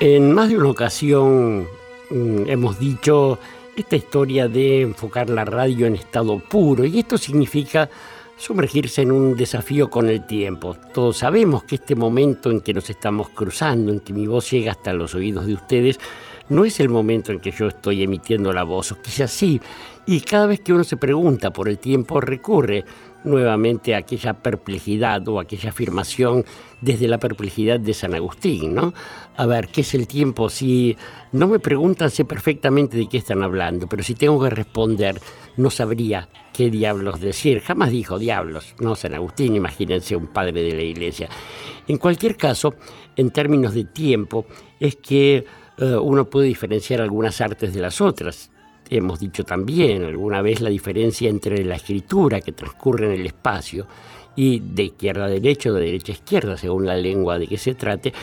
En más de una ocasión hemos dicho esta historia de enfocar la radio en estado puro, y esto significa sumergirse en un desafío con el tiempo. Todos sabemos que este momento en que nos estamos cruzando, en que mi voz llega hasta los oídos de ustedes, no es el momento en que yo estoy emitiendo la voz, o quizás sí, y cada vez que uno se pregunta por el tiempo recurre nuevamente a aquella perplejidad o aquella afirmación desde la perplejidad de San Agustín, ¿no? A ver, ¿qué es el tiempo? Si no me preguntan, sé perfectamente de qué están hablando, pero si tengo que responder, no sabría qué diablos decir. Jamás dijo diablos, ¿no? San Agustín, imagínense, un padre de la Iglesia. En cualquier caso, en términos de tiempo, es que uno puede diferenciar algunas artes de las otras. Hemos dicho también alguna vez la diferencia entre la escritura que transcurre en el espacio y de izquierda a derecha o de derecha a izquierda, según la lengua de que se trate.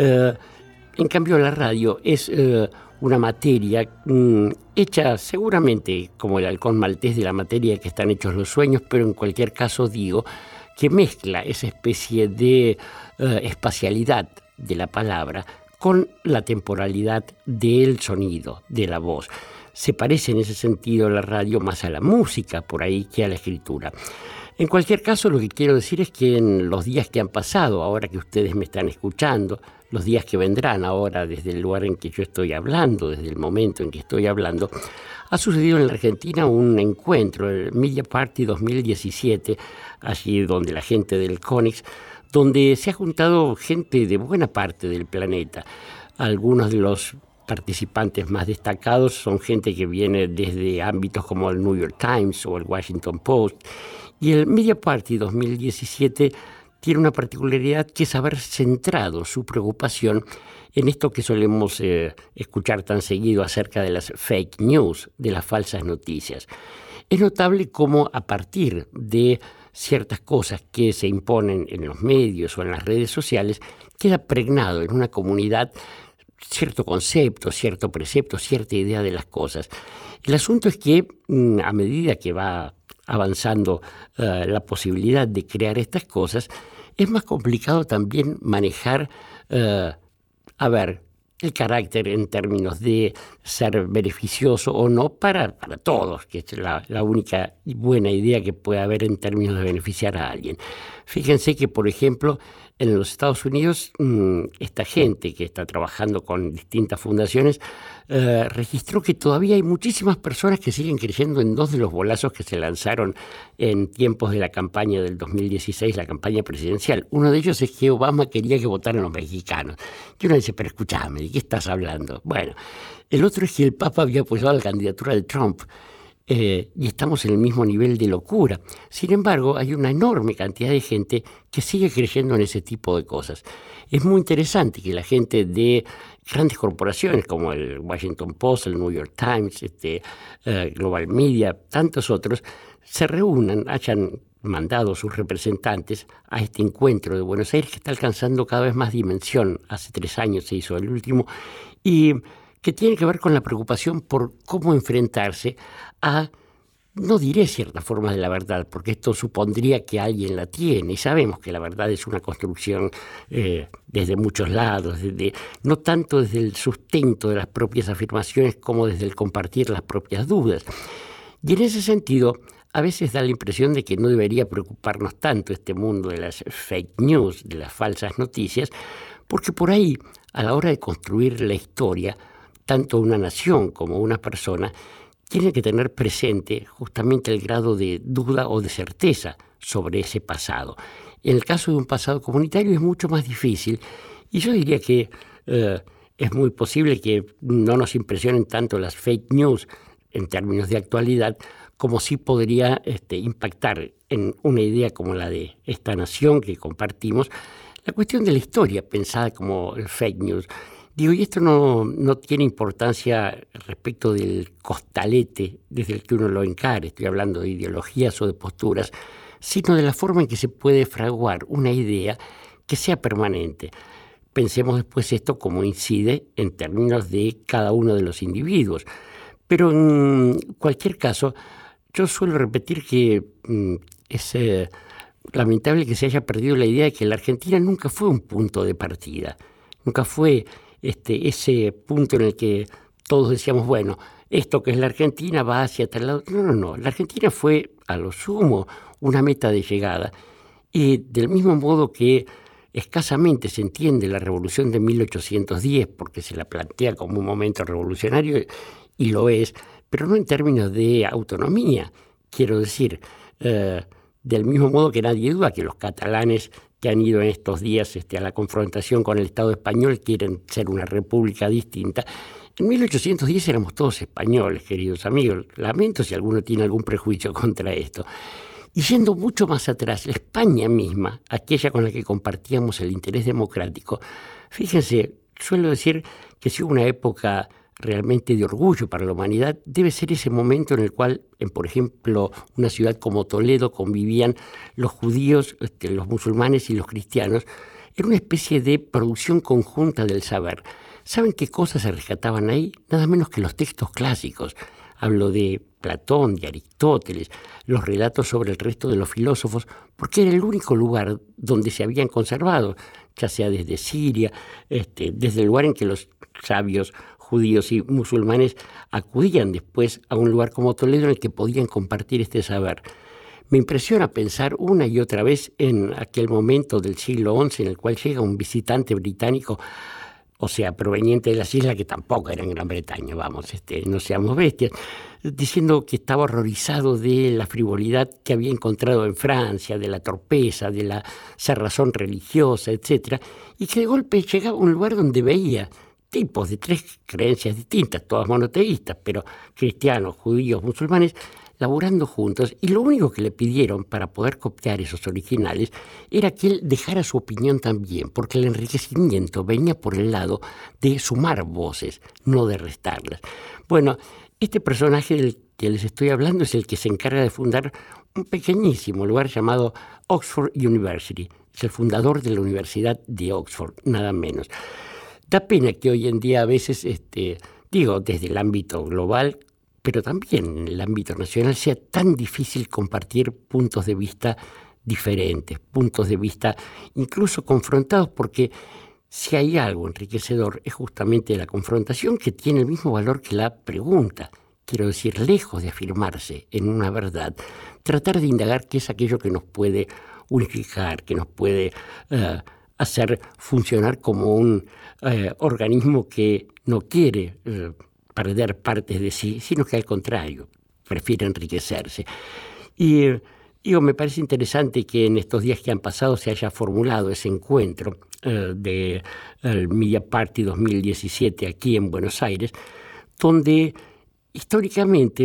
En cambio, la radio es una materia hecha seguramente como el halcón maltés de la materia que están hechos los sueños, pero en cualquier caso digo que mezcla esa especie de espacialidad de la palabra con la temporalidad del sonido, de la voz. Se parece en ese sentido la radio más a la música por ahí que a la escritura. En cualquier caso, lo que quiero decir es que en los días que han pasado, ahora que ustedes me están escuchando, los días que vendrán ahora desde el lugar en que yo estoy hablando, desde el momento en que estoy hablando, ha sucedido en la Argentina un encuentro, el Media Party 2017, allí donde la gente del CONIX, donde se ha juntado gente de buena parte del planeta. Algunos de los participantes más destacados son gente que viene desde ámbitos como el New York Times o el Washington Post. Y el Media Party 2017 tiene una particularidad que es haber centrado su preocupación en esto que solemos escuchar tan seguido acerca de las fake news, de las falsas noticias. Es notable cómo a partir de ciertas cosas que se imponen en los medios o en las redes sociales, queda pregnado en una comunidad cierto concepto, cierto precepto, cierta idea de las cosas. El asunto es que a medida que va avanzando la posibilidad de crear estas cosas, es más complicado también manejar, el carácter en términos de ser beneficioso o no para todos, que es la única buena idea que puede haber en términos de beneficiar a alguien. Fíjense que, por ejemplo, en los Estados Unidos, esta gente que está trabajando con distintas fundaciones registró que todavía hay muchísimas personas que siguen creyendo en dos de los bolazos que se lanzaron en tiempos de la campaña del 2016, la campaña presidencial. Uno de ellos es que Obama quería que votaran los mexicanos. Y uno dice, pero escúchame, ¿de qué estás hablando? Bueno, el otro es que el Papa había apoyado la candidatura de Trump. Y estamos en el mismo nivel de locura. Sin embargo, hay una enorme cantidad de gente que sigue creyendo en ese tipo de cosas. Es muy interesante que la gente de grandes corporaciones como el Washington Post, el New York Times, Global Media, tantos otros, se reúnan, hayan mandado sus representantes a este encuentro de Buenos Aires que está alcanzando cada vez más dimensión. Hace 3 años se hizo el último, y que tiene que ver con la preocupación por cómo enfrentarse a, no diré cierta forma de la verdad, porque esto supondría que alguien la tiene, y sabemos que la verdad es una construcción desde muchos lados, no tanto desde el sustento de las propias afirmaciones como desde el compartir las propias dudas. Y en ese sentido, a veces da la impresión de que no debería preocuparnos tanto este mundo de las fake news, de las falsas noticias, porque por ahí, a la hora de construir la historia, tanto una nación como una persona tienen que tener presente justamente el grado de duda o de certeza sobre ese pasado. En el caso de un pasado comunitario es mucho más difícil, y yo diría que es muy posible que no nos impresionen tanto las fake news en términos de actualidad, como sí podría impactar en una idea como la de esta nación que compartimos, la cuestión de la historia pensada como el fake news. Digo, y esto no tiene importancia respecto del costalete desde el que uno lo encare, estoy hablando de ideologías o de posturas, sino de la forma en que se puede fraguar una idea que sea permanente. Pensemos después esto cómo incide en términos de cada uno de los individuos. Pero en cualquier caso, yo suelo repetir que es lamentable que se haya perdido la idea de que la Argentina nunca fue un punto de partida, nunca fue ese punto en el que todos decíamos, bueno, esto que es la Argentina va hacia tal lado. No. La Argentina fue, a lo sumo, una meta de llegada. Y del mismo modo que escasamente se entiende la revolución de 1810, porque se la plantea como un momento revolucionario, y lo es, pero no en términos de autonomía. Quiero decir, del mismo modo que nadie duda que los catalanes que han ido en estos días a la confrontación con el Estado español quieren ser una república distinta. En 1810 éramos todos españoles, queridos amigos. Lamento si alguno tiene algún prejuicio contra esto. Y yendo mucho más atrás, la España misma, aquella con la que compartíamos el interés democrático, fíjense, suelo decir que si hubo una época realmente de orgullo para la humanidad, debe ser ese momento en el cual, por ejemplo, una ciudad como Toledo convivían los judíos, los musulmanes y los cristianos, en una especie de producción conjunta del saber. ¿Saben qué cosas se rescataban ahí? Nada menos que los textos clásicos. Hablo de Platón, de Aristóteles, los relatos sobre el resto de los filósofos, porque era el único lugar donde se habían conservado, ya sea desde Siria, desde el lugar en que los sabios judíos y musulmanes acudían después a un lugar como Toledo en el que podían compartir este saber. Me impresiona pensar una y otra vez en aquel momento del siglo XI en el cual llega un visitante británico, o sea, proveniente de las islas que tampoco eran Gran Bretaña, vamos, no seamos bestias, diciendo que estaba horrorizado de la frivolidad que había encontrado en Francia, de la torpeza, de la cerrazón religiosa, etc. Y que de golpe llegaba a un lugar donde veía tipos de tres creencias distintas, todas monoteístas, pero cristianos, judíos, musulmanes, laborando juntos, y lo único que le pidieron para poder copiar esos originales era que él dejara su opinión también, porque el enriquecimiento venía por el lado de sumar voces, no de restarlas. Bueno, este personaje del que les estoy hablando es el que se encarga de fundar un pequeñísimo lugar llamado Oxford University. Es el fundador de la Universidad de Oxford, nada menos. Da pena que hoy en día a veces, desde el ámbito global, pero también en el ámbito nacional, sea tan difícil compartir puntos de vista diferentes, puntos de vista incluso confrontados, porque si hay algo enriquecedor es justamente la confrontación, que tiene el mismo valor que la pregunta. Quiero decir, lejos de afirmarse en una verdad, tratar de indagar qué es aquello que nos puede unificar, que nos puede hacer funcionar como un organismo que no quiere perder partes de sí, sino que al contrario, prefiere enriquecerse. Y me parece interesante que en estos días que han pasado se haya formulado ese encuentro del Media Party 2017 aquí en Buenos Aires, donde históricamente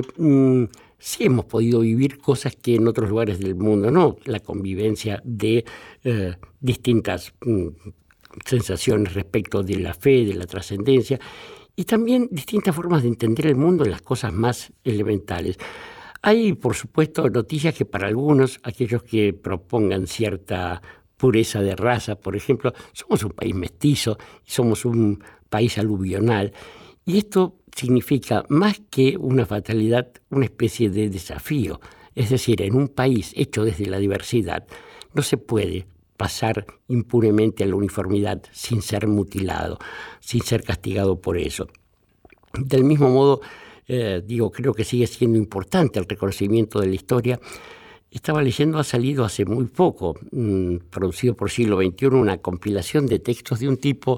sí hemos podido vivir cosas que en otros lugares del mundo no, la convivencia de distintas sensaciones respecto de la fe, de la trascendencia, y también distintas formas de entender el mundo en las cosas más elementales. Hay, por supuesto, noticias que para algunos, aquellos que propongan cierta pureza de raza, por ejemplo, somos un país mestizo, somos un país aluvional, y esto significa más que una fatalidad, una especie de desafío. Es decir, en un país hecho desde la diversidad no se puede pasar impunemente a la uniformidad sin ser mutilado, sin ser castigado por eso. Del mismo modo, creo que sigue siendo importante el reconocimiento de la historia. Estaba leyendo, ha salido hace muy poco, producido por Siglo XXI, una compilación de textos de un tipo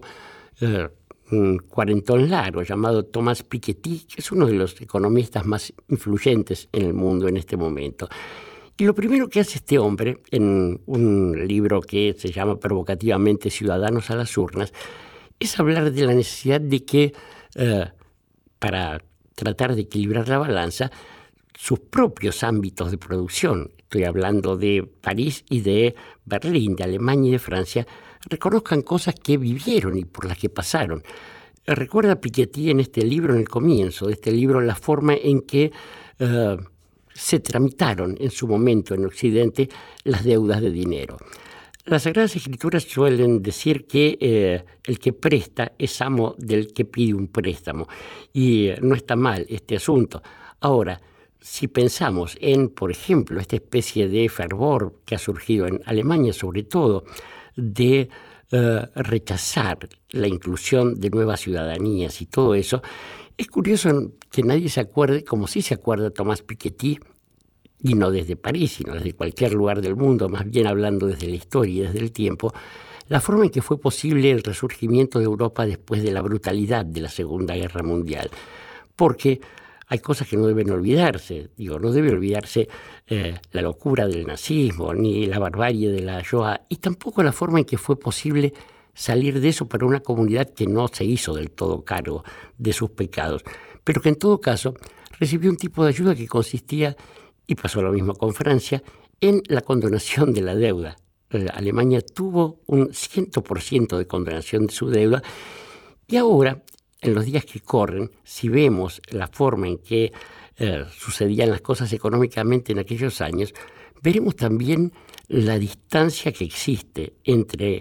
un cuarentón largo llamado Thomas Piketty, que es uno de los economistas más influyentes en el mundo en este momento. Y lo primero que hace este hombre, en un libro que se llama provocativamente Ciudadanos a las urnas, es hablar de la necesidad de que, para tratar de equilibrar la balanza, sus propios ámbitos de producción, estoy hablando de París y de Berlín, de Alemania y de Francia, reconozcan cosas que vivieron y por las que pasaron. Recuerda Piketty en este libro, en el comienzo de este libro, la forma en que se tramitaron en su momento en Occidente las deudas de dinero. Las Sagradas Escrituras suelen decir que el que presta es amo del que pide un préstamo, y no está mal este asunto. Ahora, si pensamos en, por ejemplo, esta especie de fervor que ha surgido en Alemania, sobre todo, de rechazar la inclusión de nuevas ciudadanías y todo eso, es curioso que nadie se acuerde, como sí se acuerda Thomas Piketty, y no desde París, sino desde cualquier lugar del mundo, más bien hablando desde la historia y desde el tiempo, la forma en que fue posible el resurgimiento de Europa después de la brutalidad de la Segunda Guerra Mundial. Porque hay cosas que no deben olvidarse. No debe olvidarse la locura del nazismo, ni la barbarie de la Shoah, y tampoco la forma en que fue posible salir de eso para una comunidad que no se hizo del todo cargo de sus pecados, pero que en todo caso recibió un tipo de ayuda que consistía, y pasó lo mismo con Francia, en la condonación de la deuda. Alemania tuvo un 100% de condonación de su deuda, y ahora, en los días que corren, si vemos la forma en que sucedían las cosas económicamente en aquellos años, veremos también la distancia que existe entre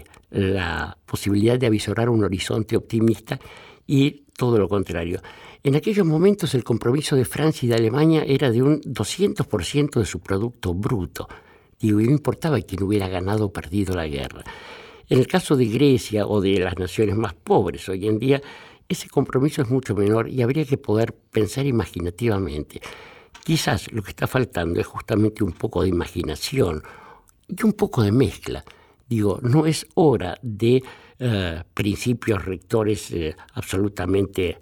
la posibilidad de avisorar un horizonte optimista y todo lo contrario. En aquellos momentos el compromiso de Francia y de Alemania era de un 200% de su producto bruto. Y no importaba quién hubiera ganado o perdido la guerra. En el caso de Grecia o de las naciones más pobres hoy en día, ese compromiso es mucho menor y habría que poder pensar imaginativamente. Quizás lo que está faltando es justamente un poco de imaginación y un poco de mezcla. No es hora de principios rectores absolutamente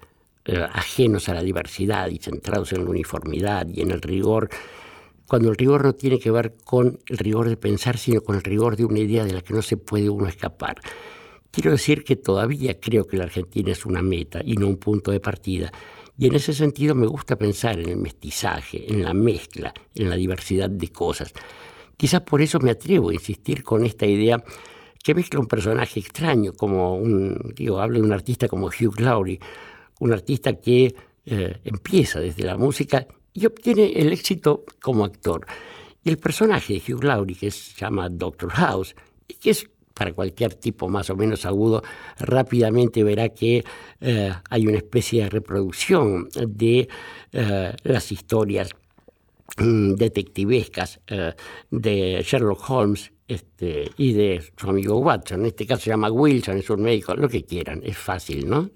ajenos a la diversidad y centrados en la uniformidad y en el rigor, cuando el rigor no tiene que ver con el rigor de pensar, sino con el rigor de una idea de la que no se puede uno escapar. Quiero decir que todavía creo que la Argentina es una meta y no un punto de partida. Y en ese sentido me gusta pensar en el mestizaje, en la mezcla, en la diversidad de cosas. Quizás por eso me atrevo a insistir con esta idea que mezcla un personaje extraño, como hablo de un artista como Hugh Laurie, un artista que empieza desde la música y obtiene el éxito como actor. Y el personaje de Hugh Laurie, que se llama Dr. House, y que es para cualquier tipo más o menos agudo, rápidamente verá que hay una especie de reproducción de las historias detectivescas de Sherlock Holmes y de su amigo Watson. En este caso se llama Wilson, es un médico, lo que quieran, es fácil, ¿no?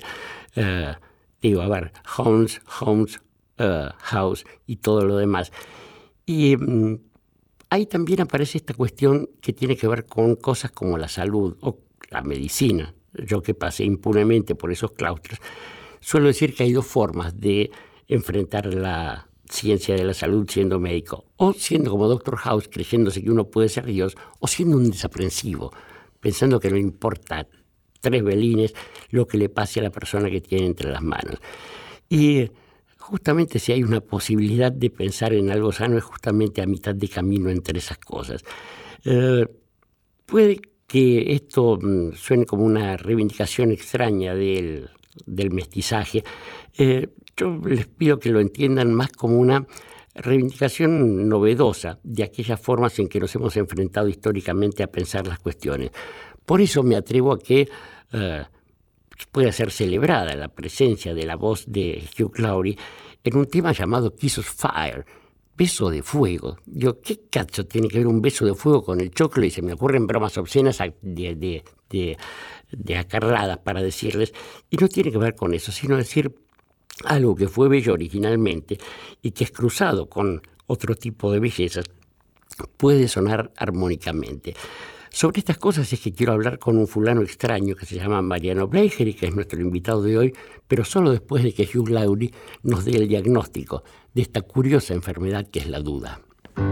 Holmes, House y todo lo demás. Y ahí también aparece esta cuestión que tiene que ver con cosas como la salud o la medicina. Yo que pasé impunemente por esos claustros, suelo decir que hay dos formas de enfrentar la ciencia de la salud siendo médico, o siendo como Dr. House, creyéndose que uno puede ser Dios, o siendo un desaprensivo, pensando que no importa 3 velines lo que le pase a la persona que tiene entre las manos. Y justamente si hay una posibilidad de pensar en algo sano, es justamente a mitad de camino entre esas cosas. Puede que esto suene como una reivindicación extraña del mestizaje. Yo les pido que lo entiendan más como una reivindicación novedosa de aquellas formas en que nos hemos enfrentado históricamente a pensar las cuestiones. Por eso me atrevo a que pueda ser celebrada la presencia de la voz de Hugh Laurie en un tema llamado Kiss of Fire, beso de fuego. ¿Qué cacho tiene que ver un beso de fuego con el choclo? Y se me ocurren bromas obscenas de acarradas para decirles, y no tiene que ver con eso, sino decir algo que fue bello originalmente y que es cruzado con otro tipo de bellezas, puede sonar armónicamente. Sobre estas cosas es que quiero hablar con un fulano extraño que se llama Mariano Bleicher, que es nuestro invitado de hoy, pero solo después de que Hugh Laurie nos dé el diagnóstico de esta curiosa enfermedad que es la duda.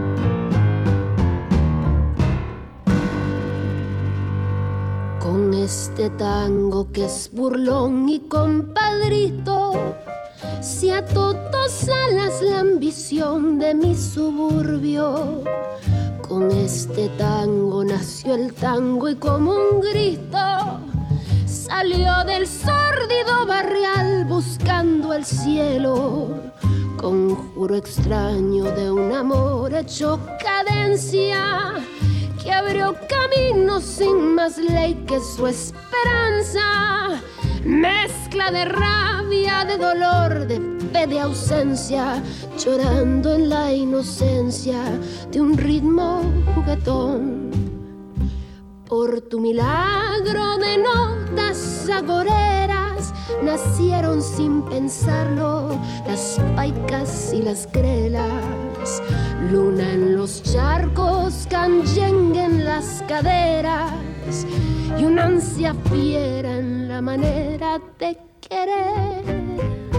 Con este tango que es burlón y compadrito, si a todos alas la ambición de mi suburbio. Con este tango nació el tango y como un grito salió del sórdido barrial buscando el cielo. Conjuro extraño de un amor hecho cadencia que abrió camino sin más ley que su esperanza. Mezcla de rabia, de dolor, de fe, de ausencia, llorando en la inocencia de un ritmo juguetón. Por tu milagro de notas agoreras nacieron sin pensarlo las paicas y las grelas. Luna en los charcos, canyengue en las caderas y una ansia fiera en la manera de querer.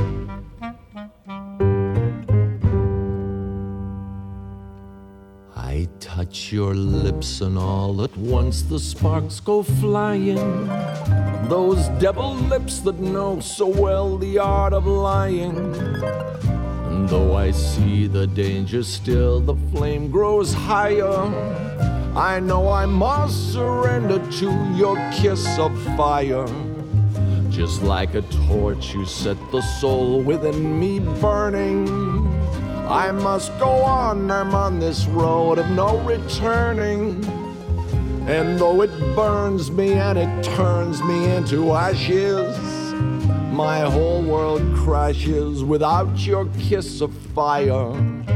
I touch your lips and all at once the sparks go flying. Those devil lips that know so well the art of lying. And though I see the danger still, the flame grows higher. I know I must surrender to your kiss of fire. Just like a torch you set the soul within me burning. I must go on, I'm on this road of no returning. And though it burns me and it turns me into ashes, my whole world crashes without your kiss of fire.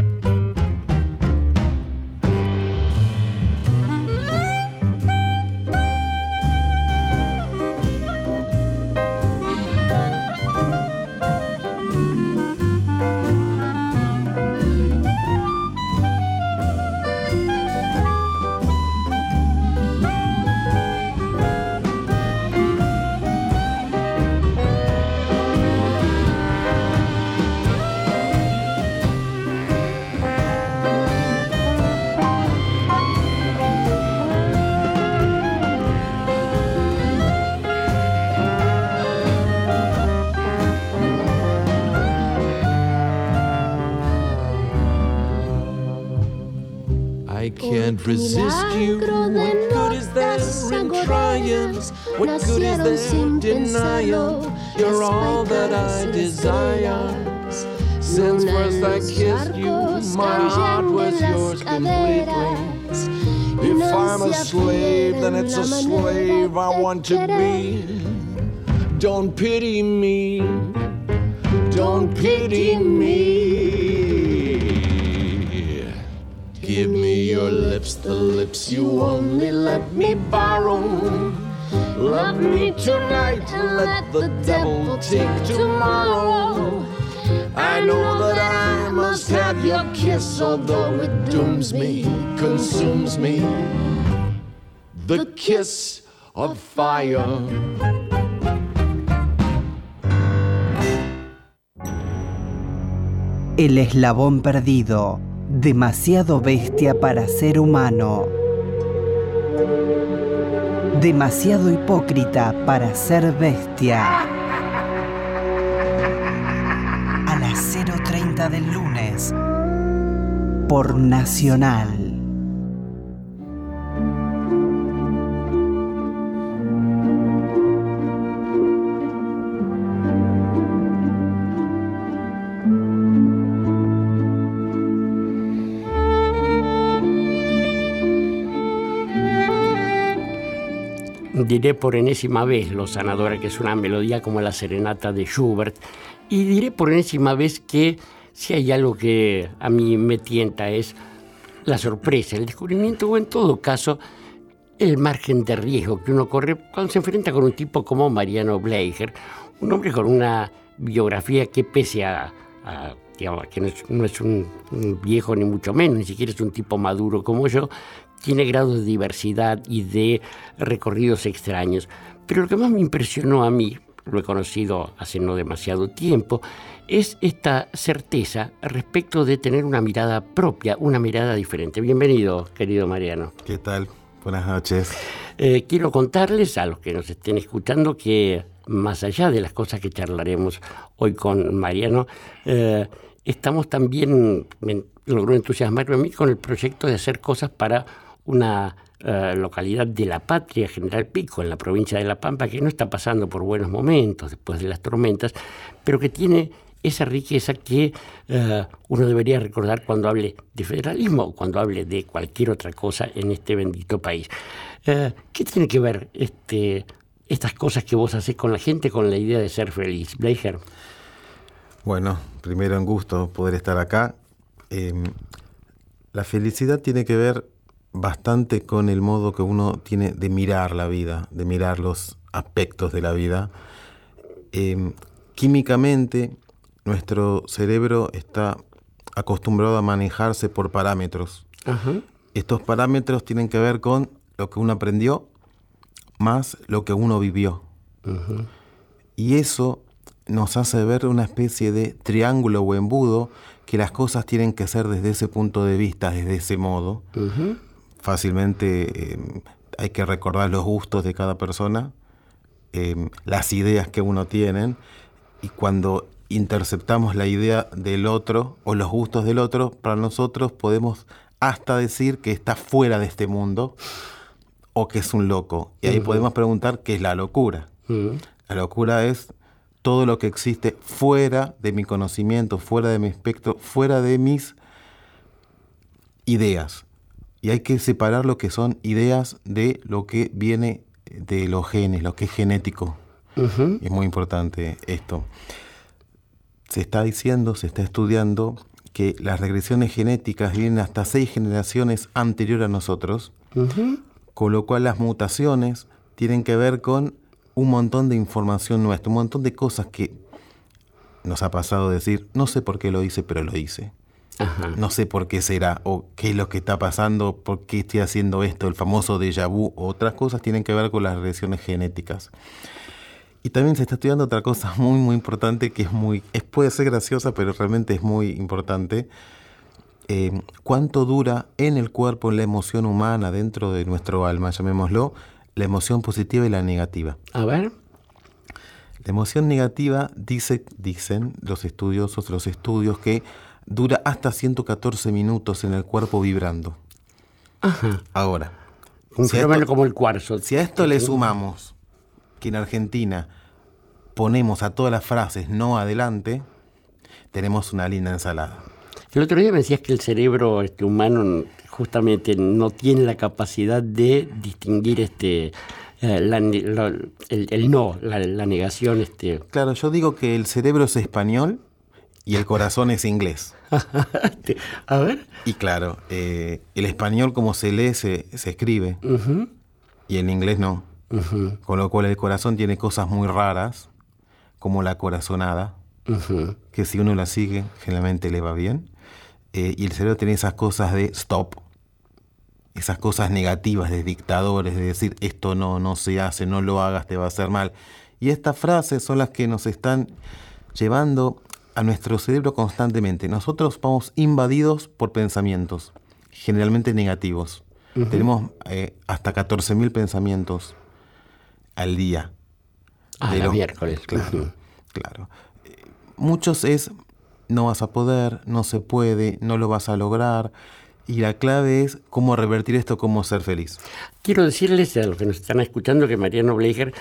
I can't resist you. What good is there in trying? What good is there in denying? You're all that I desire. Since first I kissed you, my heart was yours completely. If I'm a slave, then it's a slave I want to be. Don't pity me. Don't pity me. Give me your lips, the lips you only let me borrow. Love me tonight and let the devil take tomorrow. I know that I must have your kiss, although it dooms me, consumes me. The kiss of fire. El eslabón perdido. Demasiado bestia para ser humano. Demasiado hipócrita para ser bestia. A las 0:30 del lunes. Por Nacional. Diré por enésima vez Lo Sanadora, que es una melodía como la serenata de Schubert, y diré por enésima vez que si hay algo que a mí me tienta es la sorpresa, el descubrimiento o en todo caso el margen de riesgo que uno corre cuando se enfrenta con un tipo como Mariano Bleicher, un hombre con una biografía que pese a digamos, que no es un viejo ni mucho menos, ni siquiera es un tipo maduro como yo, tiene grados de diversidad y de recorridos extraños. Pero lo que más me impresionó a mí, lo he conocido hace no demasiado tiempo, es esta certeza respecto de tener una mirada propia, una mirada diferente. Bienvenido, querido Mariano. ¿Qué tal? Buenas noches. Quiero contarles a los que nos estén escuchando que más allá de las cosas que charlaremos hoy con Mariano, estamos también, logró entusiasmarme a mí con el proyecto de hacer cosas para una localidad de La Patria, General Pico, en la provincia de La Pampa, que no está pasando por buenos momentos después de las tormentas, pero que tiene esa riqueza que uno debería recordar cuando hable de federalismo o cuando hable de cualquier otra cosa en este bendito país. ¿Qué tiene que ver estas cosas que vos haces con la gente, con la idea de ser feliz, Bleicher? Bueno, primero un gusto poder estar acá. La felicidad tiene que ver bastante con el modo que uno tiene de mirar la vida, de mirar los aspectos de la vida. Químicamente, nuestro cerebro está acostumbrado a manejarse por parámetros. Ajá. Estos parámetros tienen que ver con lo que uno aprendió más lo que uno vivió. Uh-huh. Y eso nos hace ver una especie de triángulo o embudo, que las cosas tienen que ser desde ese punto de vista, desde ese modo. Uh-huh. Fácilmente hay que recordar los gustos de cada persona, las ideas que uno tiene, y cuando interceptamos la idea del otro o los gustos del otro, para nosotros podemos hasta decir que está fuera de este mundo o que es un loco. Y ahí podemos preguntar qué es la locura. La locura es todo lo que existe fuera de mi conocimiento, fuera de mi espectro, fuera de mis ideas. Y hay que separar lo que son ideas de lo que viene de los genes, lo que es genético. Es muy importante esto. Se está diciendo, se está estudiando que las regresiones genéticas vienen hasta 6 generaciones anterior a nosotros, con lo cual las mutaciones tienen que ver con un montón de información nuestra, un montón de cosas que nos ha pasado decir, no sé por qué lo hice, pero lo hice. Ajá. No sé por qué será, o qué es lo que está pasando, por qué estoy haciendo esto, el famoso déjà vu, o otras cosas tienen que ver con las regresiones genéticas. Y también se está estudiando otra cosa muy, muy importante, que puede ser graciosa, pero realmente es muy importante. ¿Cuánto dura en el cuerpo, en la emoción humana, dentro de nuestro alma, llamémoslo, la emoción positiva y la negativa? A ver. La emoción negativa, dicen los estudios, que dura hasta 114 minutos en el cuerpo vibrando. Ajá. Ahora, un fenómeno como el cuarzo. Si a esto le sumamos que en Argentina ponemos a todas las frases no adelante, tenemos una linda ensalada. El otro día me decías que el cerebro humano justamente no tiene la capacidad de distinguir la negación. Claro, yo digo que el cerebro es español y el corazón es inglés. A ver. Y claro, el español como se lee se escribe, y el inglés no. Con lo cual el corazón tiene cosas muy raras, como la corazonada, que si uno la sigue generalmente le va bien. Y el cerebro tiene esas cosas de stop, esas cosas negativas de dictadores, de decir esto no se hace, no lo hagas, te va a hacer mal. Y estas frases son las que nos están llevando a nuestro cerebro constantemente. Nosotros vamos invadidos por pensamientos, generalmente negativos. Tenemos hasta 14.000 pensamientos al día. Los miércoles. Claro. Muchos es, no vas a poder, no se puede, no lo vas a lograr. Y la clave es cómo revertir esto, cómo ser feliz. Quiero decirles a los que nos están escuchando que Mariano Bleicher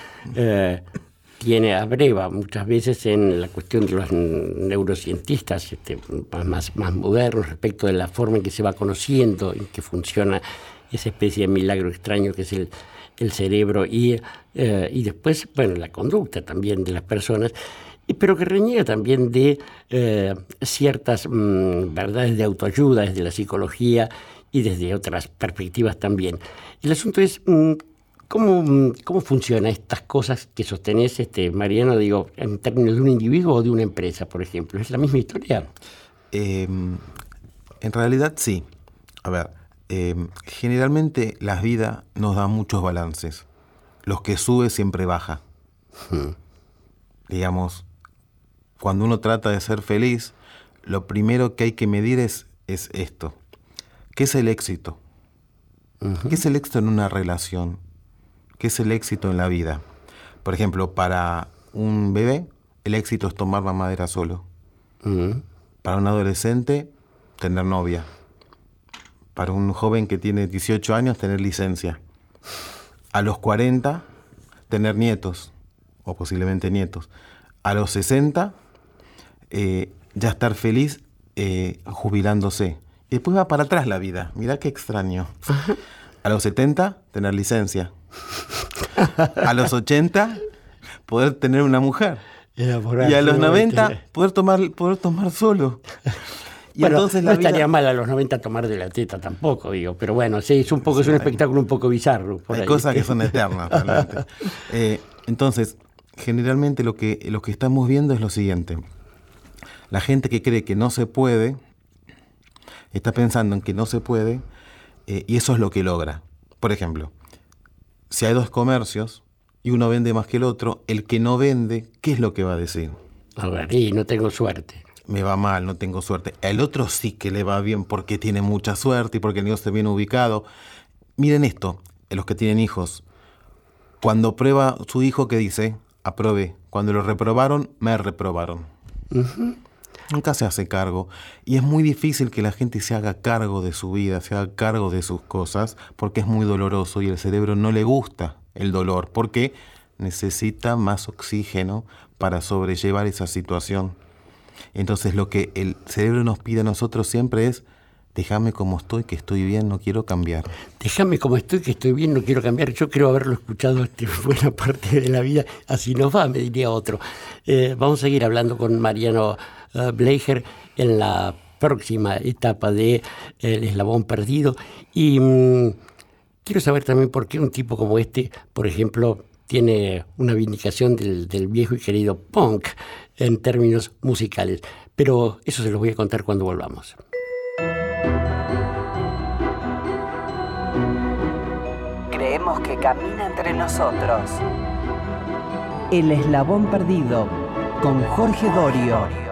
abreva muchas veces en la cuestión de los neurocientistas más modernos respecto de la forma en que se va conociendo, en que funciona esa especie de milagro extraño que es el cerebro y después, la conducta también de las personas, pero que reniega también de ciertas verdades de autoayuda desde la psicología y desde otras perspectivas también. El asunto es ¿cómo funcionan estas cosas que sostenés, Mariano, digo, en términos de un individuo o de una empresa, por ejemplo? ¿Es la misma historia? En realidad sí. A ver, generalmente la vida nos da muchos balances. Los que sube siempre baja. Digamos, cuando uno trata de ser feliz, lo primero que hay que medir es esto. ¿Qué es el éxito? ¿Qué es el éxito en una relación? ¿Qué es el éxito en la vida? Por ejemplo, para un bebé, el éxito es tomar mamadera solo. Para un adolescente, tener novia. Para un joven que tiene 18 años, tener licencia. A los 40, tener nietos, o posiblemente nietos. A los 60, ya estar feliz jubilándose. Y después va para atrás la vida. Mirá qué extraño. A los 70, tener licencia. A los 80, poder tener una mujer. Y a los 90, poder tomar solo. Y bueno, entonces no estaría mal a los 90 tomar de la teta tampoco, digo, pero bueno, sí, es un espectáculo un poco bizarro. Hay cosas que son eternas, realmente. Entonces, generalmente lo que estamos viendo es lo siguiente. La gente que cree que no se puede, está pensando en que no se puede, y eso es lo que logra. Por ejemplo, si hay dos comercios y uno vende más que el otro, el que no vende, ¿qué es lo que va a decir? A ver, y no tengo suerte. Me va mal, no tengo suerte. El otro sí que le va bien porque tiene mucha suerte y porque el niño está bien ubicado. Miren esto, los que tienen hijos. Cuando prueba su hijo, ¿qué dice? Aprobé. Cuando lo reprobaron, me reprobaron. Uh-huh. Nunca se hace cargo. Y es muy difícil que la gente se haga cargo de su vida, se haga cargo de sus cosas, porque es muy doloroso y el cerebro no le gusta el dolor, porque necesita más oxígeno para sobrellevar esa situación. Entonces lo que el cerebro nos pide a nosotros siempre es: déjame como estoy, que estoy bien, no quiero cambiar. Déjame como estoy, que estoy bien, no quiero cambiar. Yo creo haberlo escuchado buena parte de la vida. Así nos va, me diría otro. Vamos a seguir hablando con Mariano Bleicher en la próxima etapa de El Eslabón Perdido. Y quiero saber también por qué un tipo como este, por ejemplo, tiene una vindicación del viejo y querido punk en términos musicales. Pero eso se los voy a contar cuando volvamos. Creemos que camina entre nosotros. El Eslabón Perdido, con Jorge Dorio.